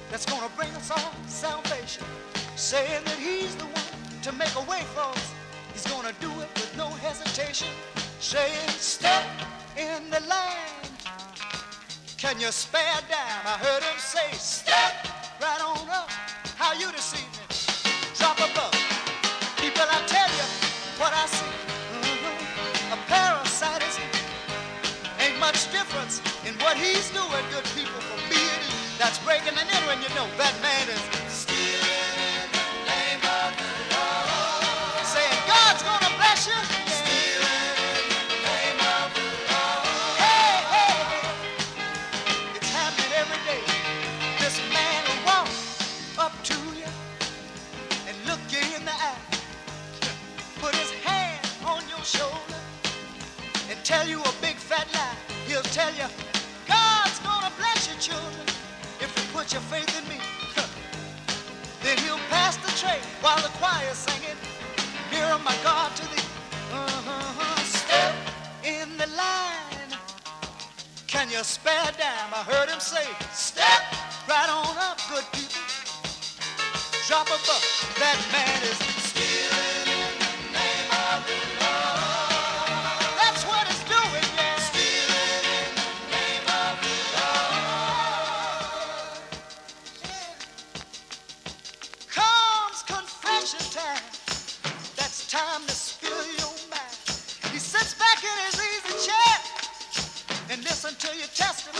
that's gonna bring us all salvation, saying that he's the one to make a way for us. He's gonna do it with no hesitation, saying step in the line. Can you spare a dime? I heard him say step right on up. How you this evening? Drop a buck. People, I tell you what I see. A parasite is ain't much difference in what he's doing, good people, from B and E. That's breaking and entering, you know, that man is stealing in the name of the Lord. Saying God's gonna bless you. Stealing in the name of the Lord. Hey, hey, hey. It's happening every day. This man will walk up to you and look you in the eye, put his hand on your shoulder and tell you a big fat lie. He'll tell you, God's gonna bless your children if you put your faith in me. Then he'll pass the tray while the choir's singing, nearer my God to thee. Step in the line. Can you spare a dime? I heard him say, step right on up, good people. Drop a buck. That man is stealing in the name of the Lord. That's what it's doing, yeah. Stealing in the name of the Lord. Comes confession time. That's time to spill your mind. He sits back in his easy chair and listen to your testimony.